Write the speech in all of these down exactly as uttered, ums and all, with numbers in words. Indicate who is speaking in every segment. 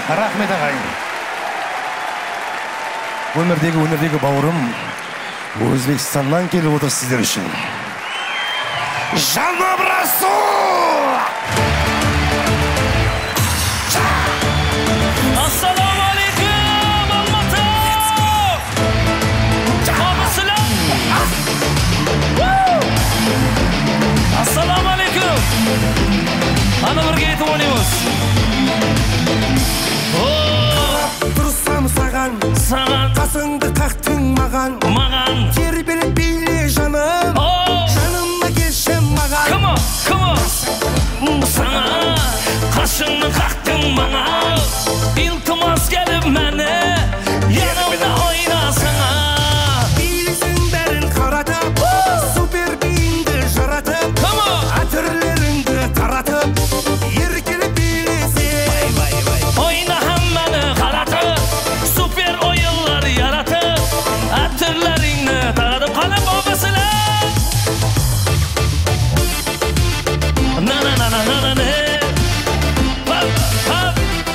Speaker 1: Рахмет ағайын. Өмірдегі өнердегі бауырым Өзбекстаннан келіп отыр сіздер үшін. Жаным Расул!
Speaker 2: Ассаламу алейкум, Алматы! Абысылам! Ассаламу алейкум! Аны бірге етіп ойнаймыз.
Speaker 3: Тұрсам саған,
Speaker 2: Саған,
Speaker 3: қасыңды қақтың маған,
Speaker 2: маған.
Speaker 3: тербеліп биле жаным, жаныма келші маған.
Speaker 2: Come on, come on. Sana kaşını kaktın bana, iltimas gelip məni yanımda oynasana.
Speaker 3: Bilesin bәрін қаратып, супер бейінді жаратып, әтірлеріңді таратып, еркеліп билесең.
Speaker 2: Oyna həmməni qaratıb, super oyunlar yaratıb, ətirlərini taradıb qalıb babasılar. Na na na na na na na. Hop hop.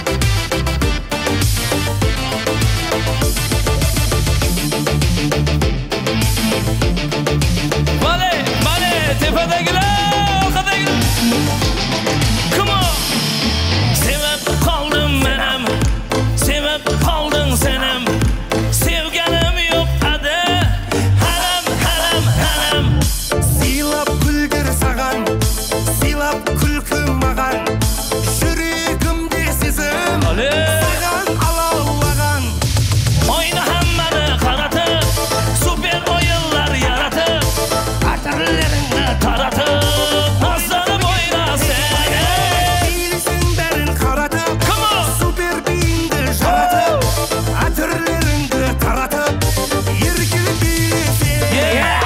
Speaker 2: Vale vale tepedekiler orkadakiler. Come on. Sevip kaldım benim, sevip kaldın senem. Sevgenim yok adı, haram haram haram.
Speaker 3: Сыйлап күлгір саған, сыйлап күлкі маған, жүрегімде сезім,
Speaker 2: Ale.
Speaker 3: саған алаулаған.
Speaker 2: Oyna həmməni qaratıb, super oyunlar yaratıb, ətirlərini taratıb, nazlanıb oyna səni.
Speaker 3: Bilesin bәрін қаратып,
Speaker 2: Come on.
Speaker 3: супер бейінді жаратып, әтірлеріңді таратып, еркеліп билесең.
Speaker 2: Yeah.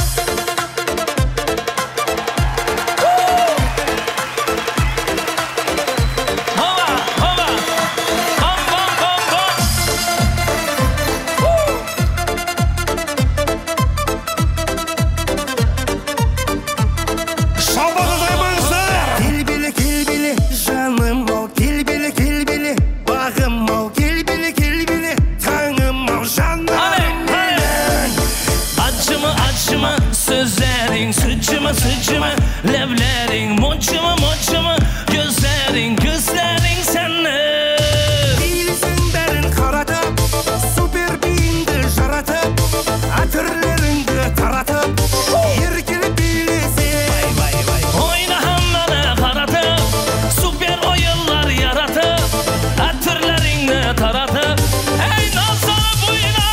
Speaker 2: Hova, hova. Bom, bom, bom, bom.
Speaker 1: Шалбағыздаймаңыздар!
Speaker 3: Келбелі, келбелі, жаным ау, келбелі, келбелі, бағым ау, келбелі, келбелі, таңым ау, жаным
Speaker 2: Ale, ale.
Speaker 3: менің.
Speaker 2: Acımı acımı sözlerin, sıcımı sıcımı levlerin, moçımı moçımı gözlerin, gözlerin senin.
Speaker 3: Bilesin бәрін қаратып, супер бейінді жаратып, әтірлеріңді таратып, еркеліп билесең.
Speaker 2: Oyna həmməni qaratıb, super oyunlar yaratıb, ətirlərini taratıb, ey nazlanıb oyna.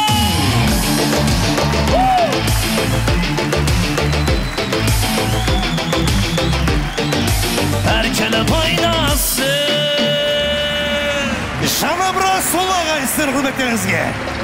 Speaker 2: Әркеліп ойнасın.
Speaker 1: Жаным Расул ағай сіздер құрметтеріңізге.